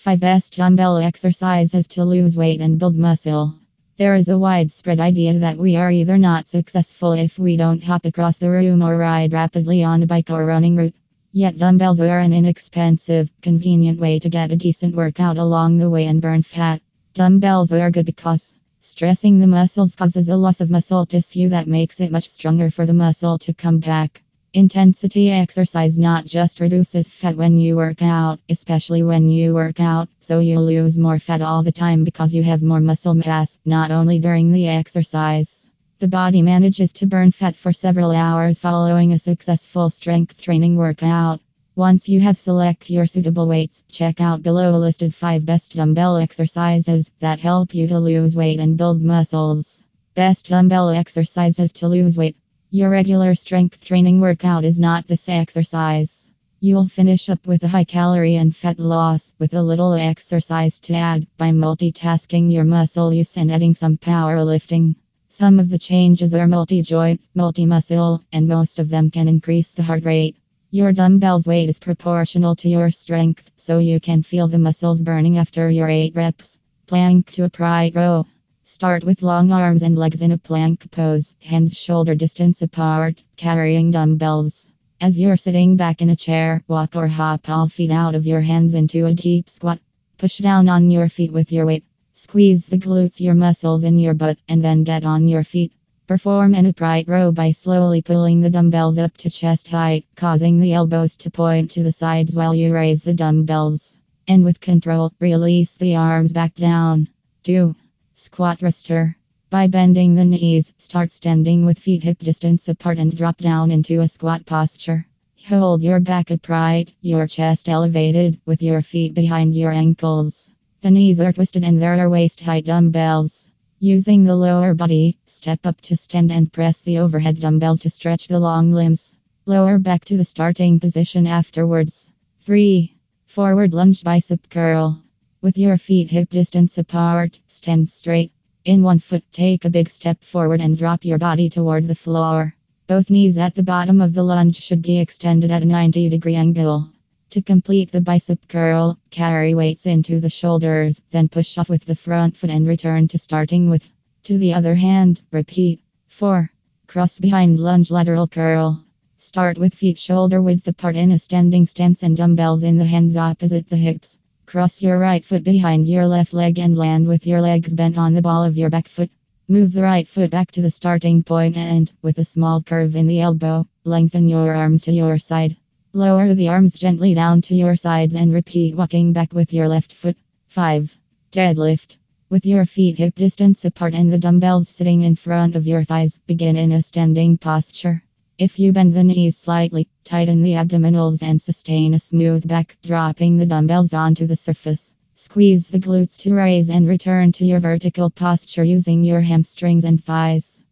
5 Best Dumbbell Exercises to Lose Weight and Build Muscle. There is a widespread idea that we are either not successful if we don't hop across the room or ride rapidly on a bike or running route. Yet dumbbells are an inexpensive, convenient way to get a decent workout along the way and burn fat. Dumbbells are good because stressing the muscles causes a loss of muscle tissue that makes it much stronger for the muscle to come back. Intensity exercise not just reduces fat when you work out, especially when you work out, so you lose more fat all the time because you have more muscle mass, not only during the exercise. The body manages to burn fat for several hours following a successful strength training workout. Once you have selected your suitable weights, check out below listed 5 best dumbbell exercises that help you to lose weight and build muscles. Best dumbbell exercises to lose weight. Your regular strength training workout is not this exercise. You'll finish up with a high calorie and fat loss with a little exercise to add by multitasking your muscle use and adding some powerlifting. Some of the changes are multi-joint, multi-muscle, and most of them can increase the heart rate. Your dumbbell's weight is proportional to your strength, so you can feel the muscles burning after your 8 reps. Plank to upright row. Start with long arms and legs in a plank pose, hands shoulder distance apart, carrying dumbbells. As you're sitting back in a chair, walk or hop all feet out of your hands into a deep squat. Push down on your feet with your weight. Squeeze the glutes, your muscles in your butt, and then get on your feet. Perform an upright row by slowly pulling the dumbbells up to chest height, causing the elbows to point to the sides while you raise the dumbbells. And with control, release the arms back down. 2. Squat thruster. By bending the knees, start standing with feet hip distance apart and drop down into a squat posture. Hold your back upright, your chest elevated, with your feet behind your ankles. The knees are twisted and there are waist-high dumbbells. Using the lower body, step up to stand and press the overhead dumbbells to stretch the long limbs. Lower back to the starting position afterwards. 3. Forward lunge bicep curl. With your feet hip distance apart, stand straight. In one foot, take a big step forward and drop your body toward the floor. Both knees at the bottom of the lunge should be extended at a 90-degree angle. To complete the bicep curl, carry weights into the shoulders, then push off with the front foot and return to starting with. To the other hand, repeat. 4. Cross behind lunge lateral curl. Start with feet shoulder width apart in a standing stance and dumbbells in the hands opposite the hips. Cross your right foot behind your left leg and land with your legs bent on the ball of your back foot. Move the right foot back to the starting point and, with a small curve in the elbow, lengthen your arms to your side. Lower the arms gently down to your sides and repeat walking back with your left foot. 5. Deadlift. With your feet hip distance apart and the dumbbells sitting in front of your thighs, begin in a standing posture. If you bend the knees slightly, tighten the abdominals and sustain a smooth back, dropping the dumbbells onto the surface. Squeeze the glutes to raise and return to your vertical posture using your hamstrings and thighs.